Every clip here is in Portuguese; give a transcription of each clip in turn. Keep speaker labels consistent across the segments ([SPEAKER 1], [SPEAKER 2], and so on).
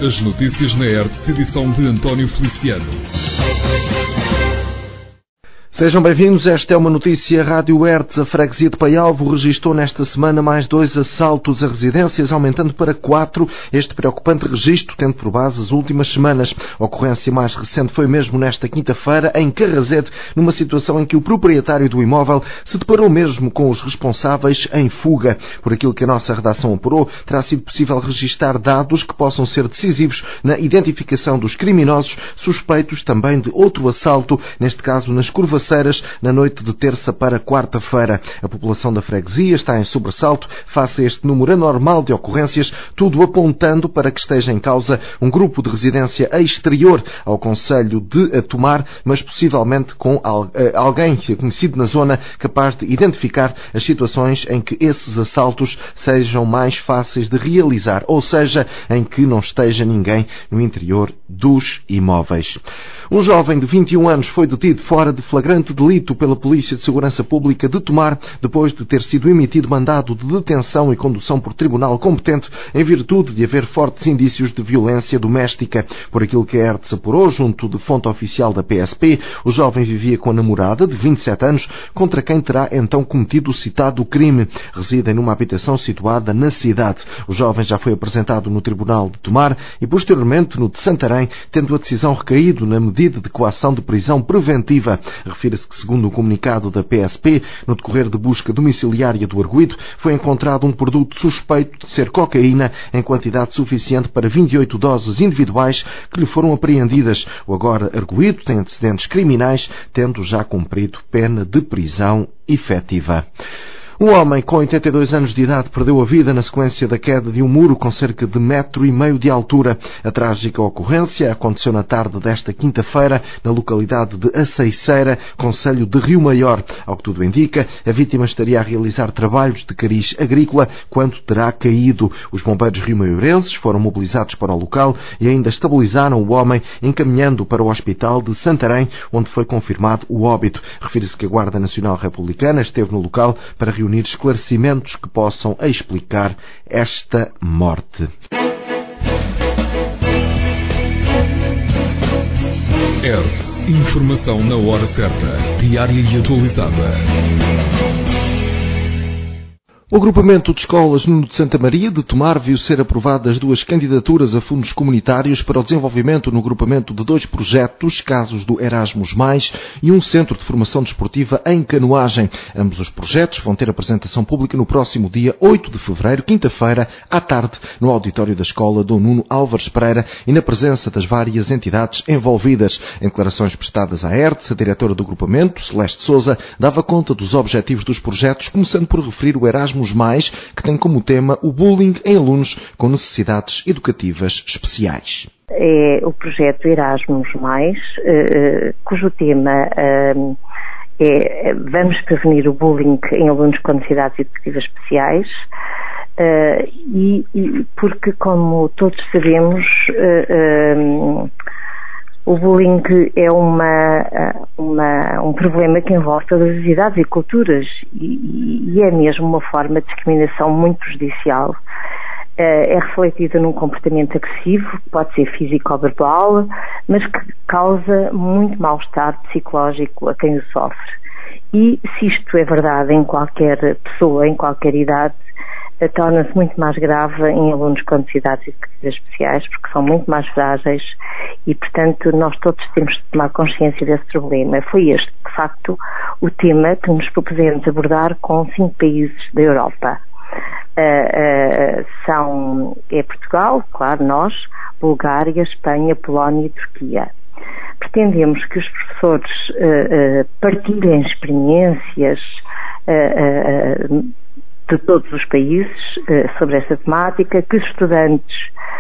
[SPEAKER 1] As notícias na ERTE, edição de António Feliciano.
[SPEAKER 2] Sejam bem-vindos, esta é uma notícia Rádio ERTE. A freguesia de Paialvo registrou nesta semana mais 2 assaltos a residências, aumentando para 4 este preocupante registro, tendo por base as últimas semanas. A ocorrência mais recente foi mesmo nesta quinta-feira, em Carrazede, numa situação em que o proprietário do imóvel se deparou mesmo com os responsáveis em fuga. Por aquilo que a nossa redação apurou, terá sido possível registar dados que possam ser decisivos na identificação dos criminosos, suspeitos também de outro assalto, neste caso nas Curvaceiras, na noite de terça para quarta-feira. A população da freguesia está em sobressalto face a este número anormal de ocorrências, tudo apontando para que esteja em causa um grupo de residência exterior ao concelho de Tomar, mas possivelmente com alguém conhecido na zona capaz de identificar as situações em que esses assaltos sejam mais fáceis de realizar, ou seja, em que não esteja ninguém no interior dos imóveis. Um jovem de 21 anos foi detido fora de flagrante delito pela Polícia de Segurança Pública de Tomar, depois de ter sido emitido mandado de detenção e condução por tribunal competente em virtude de haver fortes indícios de violência doméstica. Por aquilo que a ERTE se apurou, junto de fonte oficial da PSP, o jovem vivia com a namorada de 27 anos, contra quem terá então cometido o citado crime. Residem numa habitação situada na cidade. O jovem já foi apresentado no Tribunal de Tomar e posteriormente no de Santarém, tendo a decisão recaído na medida de coação de prisão preventiva. Refira-se que, segundo o comunicado da PSP, no decorrer de busca domiciliária do arguido, foi encontrado um produto suspeito de ser cocaína em quantidade suficiente para 28 doses individuais que lhe foram apreendidas. O agora arguido tem antecedentes criminais, tendo já cumprido pena de prisão efetiva. Um homem com 82 anos de idade perdeu a vida na sequência da queda de um muro com cerca de 1,5 metro de altura. A trágica ocorrência aconteceu na tarde desta quinta-feira na localidade de Aceiceira, concelho de Rio Maior. Ao que tudo indica, a vítima estaria a realizar trabalhos de cariz agrícola quando terá caído. Os bombeiros riomaiorenses foram mobilizados para o local e ainda estabilizaram o homem, encaminhando para o Hospital de Santarém, onde foi confirmado o óbito. Refere-se que a Guarda Nacional Republicana esteve no local para reunir esclarecimentos que possam explicar esta morte.
[SPEAKER 1] ERTE. Informação na hora certa, diária e atualizada.
[SPEAKER 2] O agrupamento de escolas Nuno de Santa Maria de Tomar viu ser aprovadas 2 candidaturas a fundos comunitários para o desenvolvimento no agrupamento de 2 projetos, casos do Erasmus+, e um centro de formação desportiva em canoagem. Ambos os projetos vão ter apresentação pública no próximo dia 8 de fevereiro, quinta-feira, à tarde, no auditório da Escola Dom Nuno Álvares Pereira e na presença das várias entidades envolvidas. Em declarações prestadas à ERTE, a diretora do agrupamento, Celeste Sousa, dava conta dos objetivos dos projetos, começando por referir o Erasmus+, que tem como tema o bullying em alunos com necessidades educativas especiais.
[SPEAKER 3] É o projeto Erasmus+, cujo tema é vamos prevenir o bullying em alunos com necessidades educativas especiais, e porque, como todos sabemos, o bullying é um problema que envolve todas as idades e culturas e é mesmo uma forma de discriminação muito prejudicial. É refletida num comportamento agressivo, que pode ser físico ou verbal, mas que causa muito mal-estar psicológico a quem o sofre. E se isto é verdade em qualquer pessoa, em qualquer idade, torna-se muito mais grave em alunos com necessidades educativas especiais, porque são muito mais frágeis e, portanto, nós todos temos de tomar consciência desse problema. Foi este, de facto, o tema que nos propusemos abordar com 5 países da Europa. É Portugal, claro, nós, Bulgária, Espanha, Polónia e Turquia. Pretendemos que os professores partilhem experiências de todos os países sobre esta temática, que os estudantes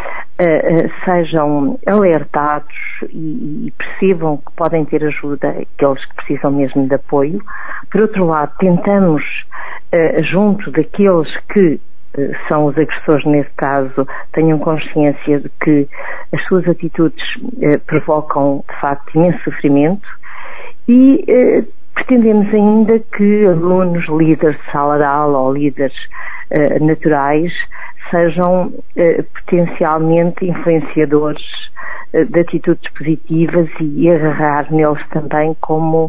[SPEAKER 3] sejam alertados e percebam que podem ter ajuda, aqueles que precisam mesmo de apoio. Por outro lado, tentamos, junto daqueles que são os agressores nesse caso, tenham consciência de que as suas atitudes provocam, de facto, imenso sofrimento e Pretendemos ainda que alunos líderes de sala de aula ou líderes naturais sejam potencialmente influenciadores de atitudes positivas e agarrar neles também como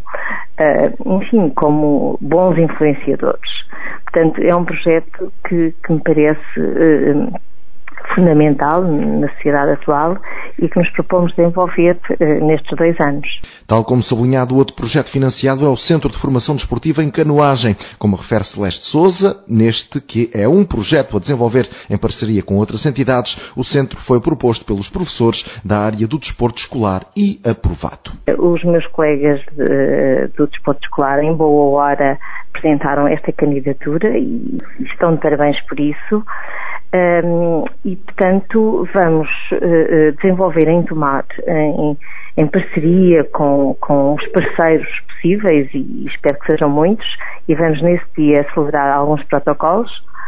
[SPEAKER 3] bons influenciadores. Portanto, é um projeto que me parece fundamental na sociedade atual e que nos propomos desenvolver nestes 2 anos.
[SPEAKER 2] Tal como sublinhado, o outro projeto financiado é o Centro de Formação Desportiva em Canoagem, como refere Celeste Sousa, neste que é um projeto a desenvolver em parceria com outras entidades. O centro foi proposto pelos professores da área do desporto escolar e aprovado. Os
[SPEAKER 3] meus colegas do desporto escolar, em boa hora, apresentaram esta candidatura e estão de parabéns por isso. E, portanto, vamos desenvolver em Tomar, em parceria com os parceiros possíveis, e espero que sejam muitos, e vamos nesse dia celebrar alguns protocolos,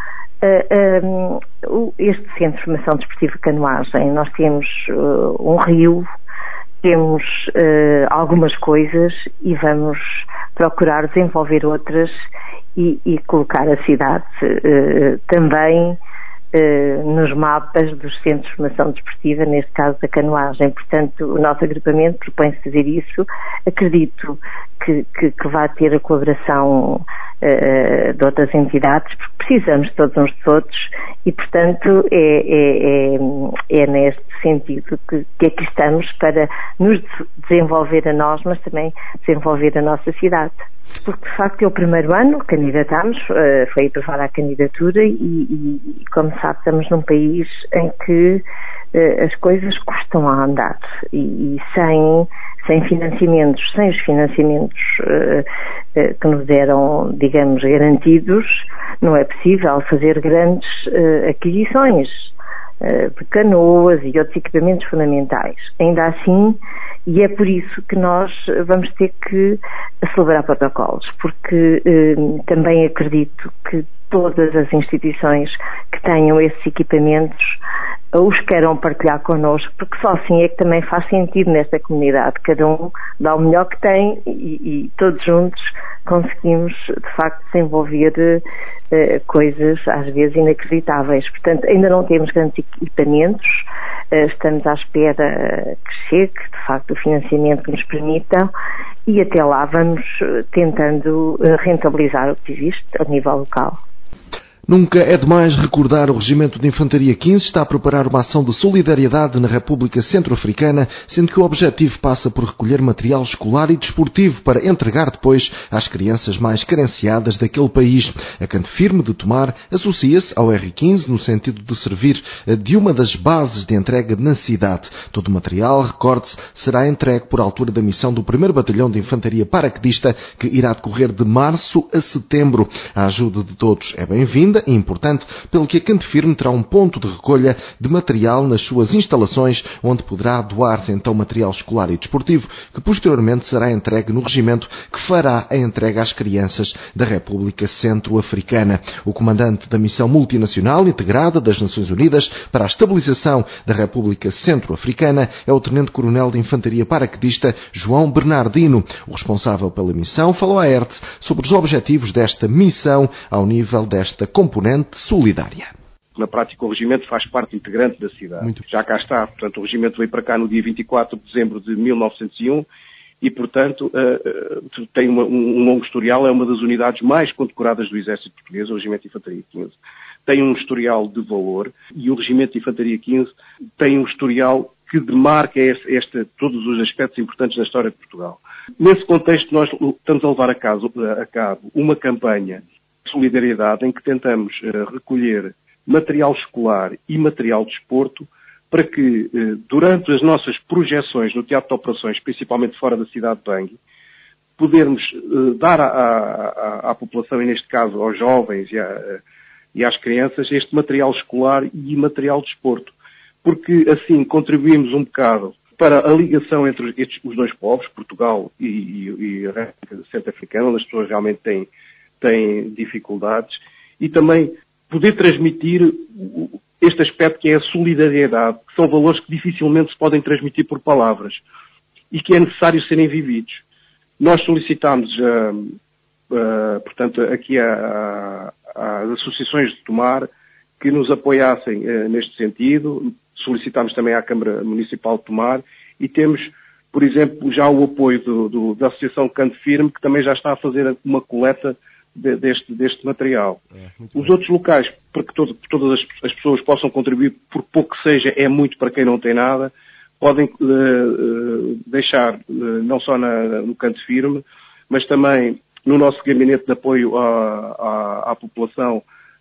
[SPEAKER 3] este Centro de Formação Desportiva Canoagem. Nós temos um rio, temos algumas coisas e vamos procurar desenvolver outras e colocar a cidade também nos mapas dos centros de formação desportiva, neste caso da canoagem. Portanto, o nosso agrupamento propõe-se fazer isso. Acredito que vai ter a colaboração de outras entidades, porque precisamos de todos uns dos outros e, portanto, é neste sentido que aqui estamos para nos desenvolver a nós, mas também desenvolver a nossa cidade. Porque, de facto, é o primeiro ano, candidatámos, foi aprovada a candidatura e, como sabe, estamos num país em que as coisas custam a andar e sem financiamentos, sem os financiamentos que nos eram, digamos, garantidos, não é possível fazer grandes aquisições de canoas e outros equipamentos fundamentais. Ainda assim, e é por isso que nós vamos ter que celebrar protocolos, porque também acredito que todas as instituições que tenham esses equipamentos os queiram partilhar connosco, porque só assim é que também faz sentido nesta comunidade. Cada um dá o melhor que tem e todos juntos conseguimos, de facto, desenvolver coisas às vezes inacreditáveis. Portanto, ainda não temos grandes equipamentos, estamos à espera que chegue, de facto, o financiamento que nos permita, e até lá vamos tentando rentabilizar o que existe a nível local.
[SPEAKER 2] Nunca é demais recordar, o Regimento de Infantaria 15 está a preparar uma ação de solidariedade na República Centro-Africana, sendo que o objetivo passa por recolher material escolar e desportivo para entregar depois às crianças mais carenciadas daquele país. A Canto Firme de Tomar associa-se ao R15 no sentido de servir de uma das bases de entrega na cidade. Todo o material, recorde-se, será entregue por altura da missão do 1º Batalhão de Infantaria Paraquedista, que irá decorrer de março a setembro. A ajuda de todos é bem-vinda e importante, pelo que a Canto Firme terá um ponto de recolha de material nas suas instalações, onde poderá doar-se então material escolar e desportivo, que posteriormente será entregue no regimento, que fará a entrega às crianças da República Centro-Africana. O comandante da Missão Multinacional Integrada das Nações Unidas para a Estabilização da República Centro-Africana é o Tenente-Coronel de Infantaria Paraquedista João Bernardino. O responsável pela missão falou à ERTE sobre os objetivos desta missão ao nível desta componente solidária.
[SPEAKER 4] Na prática, o regimento faz parte integrante da cidade. Já cá está. Portanto, o regimento veio para cá no dia 24 de dezembro de 1901 e, portanto, tem um longo historial. É uma das unidades mais condecoradas do Exército Português, o Regimento de Infantaria 15. Tem um historial de valor e o Regimento de Infantaria 15 tem um historial que demarca todos os aspectos importantes da história de Portugal. Nesse contexto, nós estamos a levar a cabo uma campanha de solidariedade em que tentamos recolher material escolar e material de desporto para que, durante as nossas projeções no teatro de operações, principalmente fora da cidade de Bangui, podermos dar à população, e neste caso aos jovens e às crianças, este material escolar e material de desporto. Porque assim contribuímos um bocado para a ligação entre os dois povos, Portugal e a República Centro-Africana, onde as pessoas realmente têm dificuldades, e também poder transmitir este aspecto que é a solidariedade, que são valores que dificilmente se podem transmitir por palavras e que é necessário serem vividos. Nós solicitámos, portanto, aqui às associações de Tomar que nos apoiassem neste sentido. Solicitámos também à Câmara Municipal de Tomar e temos, por exemplo, já o apoio da Associação Canto Firme, que também já está a fazer uma coleta deste material. Os outros locais, para que todas as pessoas possam contribuir, por pouco que seja, é muito para quem não tem nada, podem deixar não só no Canto Firme, mas também no nosso gabinete de apoio à população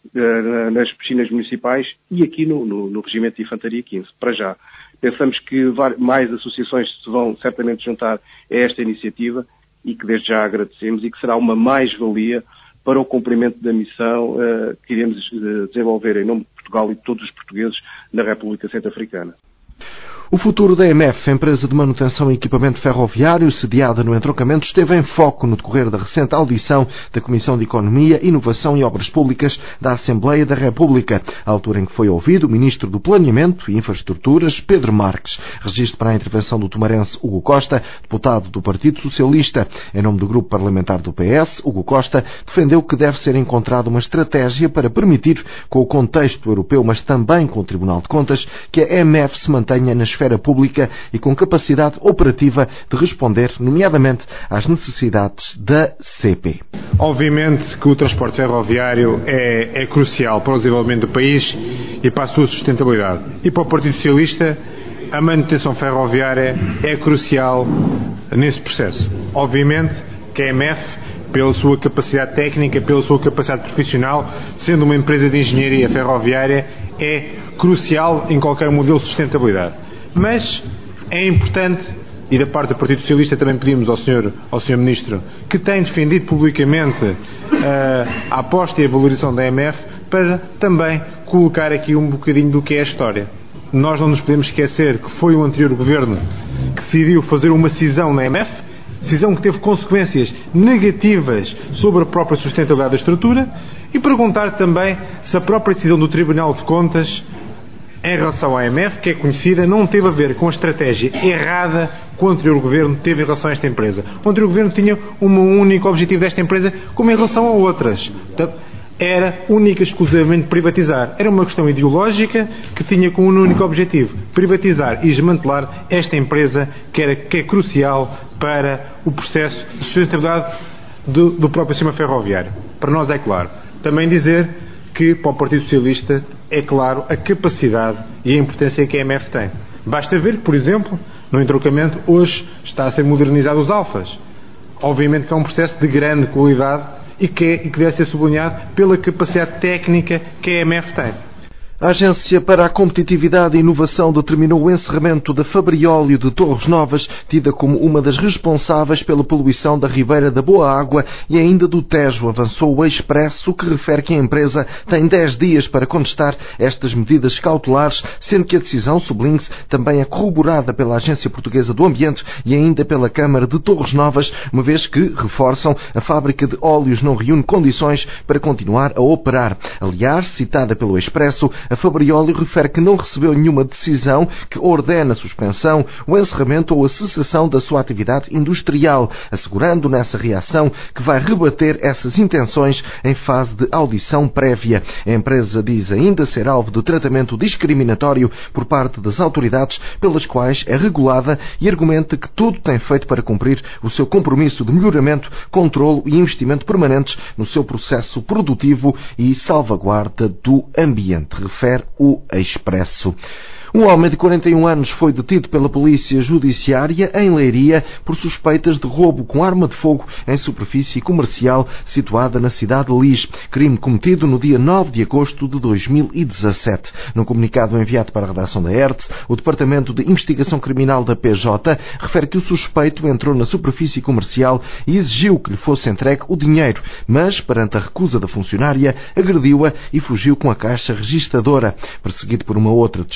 [SPEAKER 4] nas piscinas municipais e aqui no Regimento de Infantaria 15, para já. Pensamos que mais associações se vão certamente juntar a esta iniciativa e que desde já agradecemos e que será uma mais-valia para o cumprimento da missão que iremos desenvolver em nome de Portugal e de todos os portugueses na República Centro-Africana.
[SPEAKER 2] O futuro da EMF, empresa de manutenção e equipamento ferroviário, sediada no entroncamento, esteve em foco no decorrer da recente audição da Comissão de Economia, Inovação e Obras Públicas da Assembleia da República, à altura em que foi ouvido o Ministro do Planeamento e Infraestruturas, Pedro Marques. Registro para a intervenção do tomarense Hugo Costa, deputado do Partido Socialista. Em nome do grupo parlamentar do PS, Hugo Costa defendeu que deve ser encontrada uma estratégia para permitir, com o contexto europeu, mas também com o Tribunal de Contas, que a EMF se mantenha na esfera pública e com capacidade operativa de responder, nomeadamente, às necessidades da CP.
[SPEAKER 5] Obviamente que o transporte ferroviário é crucial para o desenvolvimento do país e para a sua sustentabilidade. E para o Partido Socialista, a manutenção ferroviária é crucial nesse processo. Obviamente que a EMF, pela sua capacidade técnica, pela sua capacidade profissional, sendo uma empresa de engenharia ferroviária, é crucial em qualquer modelo de sustentabilidade. Mas é importante, e da parte do Partido Socialista também pedimos ao Sr. Ministro, que tem defendido publicamente a aposta e a valorização da EMF, para também colocar aqui um bocadinho do que é a história. Nós não nos podemos esquecer que foi o anterior governo que decidiu fazer uma cisão na EMF, decisão que teve consequências negativas sobre a própria sustentabilidade da estrutura, e perguntar também se a própria decisão do Tribunal de Contas em relação à EMF, que é conhecida, não teve a ver com a estratégia errada que o anterior governo teve em relação a esta empresa. O anterior governo tinha um único objetivo desta empresa, como em relação a outras. Portanto, era única e exclusivamente privatizar. Era uma questão ideológica que tinha como um único objetivo: privatizar e desmantelar esta empresa que é crucial para o processo de sustentabilidade do próprio sistema ferroviário. Para nós é claro. Também dizer que para o Partido Socialista é claro a capacidade e a importância que a EMF tem. Basta ver que, por exemplo, no entroncamento hoje está a ser modernizado os alfas. Obviamente que é um processo de grande qualidade e que deve ser sublinhado pela capacidade técnica que a EMF tem.
[SPEAKER 2] A Agência para a Competitividade e Inovação determinou o encerramento da Fabrióleo de Torres Novas, tida como uma das responsáveis pela poluição da Ribeira da Boa Água e ainda do Tejo. Avançou o Expresso, que refere que a empresa tem 10 dias para contestar estas medidas cautelares, sendo que a decisão, sublinhe-se, também é corroborada pela Agência Portuguesa do Ambiente e ainda pela Câmara de Torres Novas, uma vez que, reforçam, a fábrica de óleos não reúne condições para continuar a operar. Aliás, citada pelo Expresso, a Fabrióleo refere que não recebeu nenhuma decisão que ordene a suspensão, o encerramento ou a cessação da sua atividade industrial, assegurando nessa reação que vai rebater essas intenções em fase de audição prévia. A empresa diz ainda ser alvo de tratamento discriminatório por parte das autoridades pelas quais é regulada e argumenta que tudo tem feito para cumprir o seu compromisso de melhoramento, controlo e investimento permanentes no seu processo produtivo e salvaguarda do ambiente, refere o Expresso. Um homem de 41 anos foi detido pela Polícia Judiciária em Leiria por suspeitas de roubo com arma de fogo em superfície comercial situada na cidade de Lis. Crime cometido no dia 9 de agosto de 2017. Num comunicado enviado para a redação da ERTE, o Departamento de Investigação Criminal da PJ refere que o suspeito entrou na superfície comercial e exigiu que lhe fosse entregue o dinheiro, mas, perante a recusa da funcionária, agrediu-a e fugiu com a caixa registradora. Perseguido por uma outra testemunha,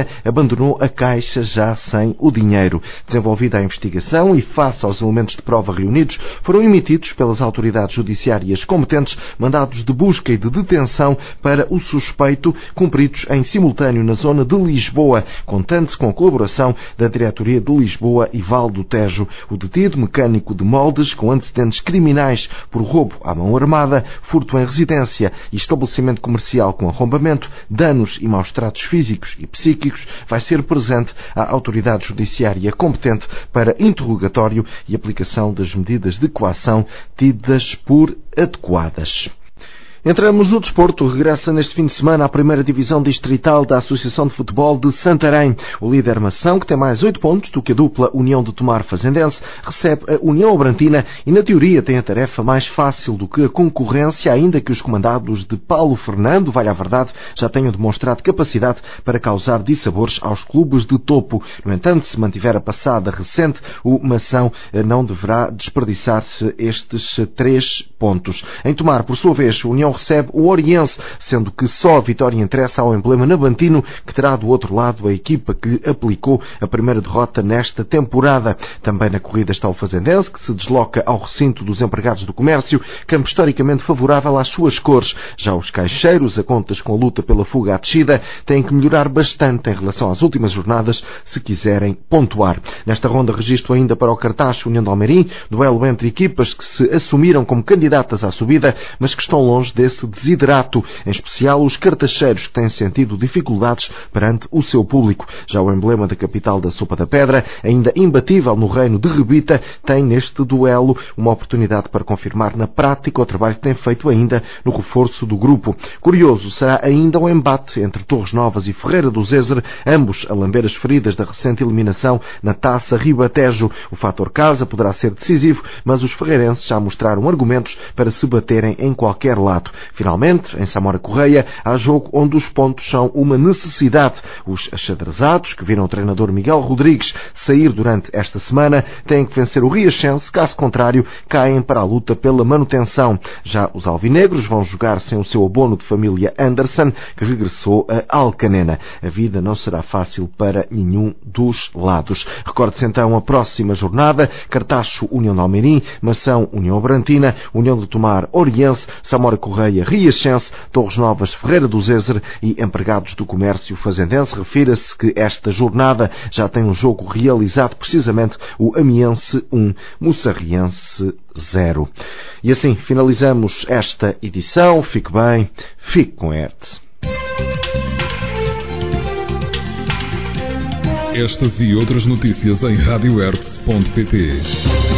[SPEAKER 2] abandonou a caixa já sem o dinheiro. Desenvolvida a investigação e face aos elementos de prova reunidos, foram emitidos pelas autoridades judiciárias competentes mandados de busca e de detenção para o suspeito, cumpridos em simultâneo na zona de Lisboa, contando-se com a colaboração da Diretoria de Lisboa e Val do Tejo. O detido, mecânico de moldes, com antecedentes criminais por roubo à mão armada, furto em residência e estabelecimento comercial com arrombamento, danos e maus-tratos físicos e psíquicos, vai ser presente à autoridade judiciária competente para interrogatório e aplicação das medidas de coação tidas por adequadas. Entramos no desporto. Regressa neste fim de semana à primeira divisão distrital da Associação de Futebol de Santarém. O líder Mação, que tem mais 8 pontos do que a dupla União de Tomar Fazendense, recebe a União Obrantina e, na teoria, tem a tarefa mais fácil do que a concorrência, ainda que os comandados de Paulo Fernando, vale a verdade, já tenham demonstrado capacidade para causar dissabores aos clubes de topo. No entanto, se mantiver a passada recente, o Mação não deverá desperdiçar-se estes 3 pontos. Em Tomar, por sua vez, o União recebe o Oriense, sendo que só a vitória interessa ao emblema navantino, que terá do outro lado a equipa que aplicou a primeira derrota nesta temporada. Também na corrida está o Fazendense, que se desloca ao recinto dos empregados do comércio, campo historicamente favorável às suas cores. Já os caixeiros, a contas com a luta pela fuga à descida, têm que melhorar bastante em relação às últimas jornadas, se quiserem pontuar. Nesta ronda registro ainda para o Cartaxo União de Almeirim, duelo entre equipas que se assumiram como candidatas à subida, mas que estão longe desse desiderato, em especial os cartacheiros, que têm sentido dificuldades perante o seu público. Já o emblema da capital da Sopa da Pedra, ainda imbatível no reino de Rebita, tem neste duelo uma oportunidade para confirmar na prática o trabalho que tem feito ainda no reforço do grupo. Curioso será ainda o embate entre Torres Novas e Ferreira do Zezer, ambos a lamber as feridas da recente eliminação na Taça Ribatejo. O fator casa poderá ser decisivo, mas os ferreirenses já mostraram argumentos para se baterem em qualquer lado. Finalmente, em Samora Correia, há jogo onde os pontos são uma necessidade. Os achadrezados, que viram o treinador Miguel Rodrigues sair durante esta semana, têm que vencer o Riachense, caso contrário, caem para a luta pela manutenção. Já os alvinegros vão jogar sem o seu abono de família Anderson, que regressou a Alcanena. A vida não será fácil para nenhum dos lados. Recorde-se então a próxima jornada: Cartaxo União de Almeirim, Mação União Obrantina, União de Tomar Oriense, Samora Correia Riachense, Torres Novas Ferreira do Zezer e empregados do comércio fazendense. Refira-se que esta jornada já tem um jogo realizado, precisamente o Amiense 1, Moçarriense 0. E assim finalizamos esta edição. Fique bem, fique com Hertz.
[SPEAKER 1] Estas e outras notícias em radiohertz.pt.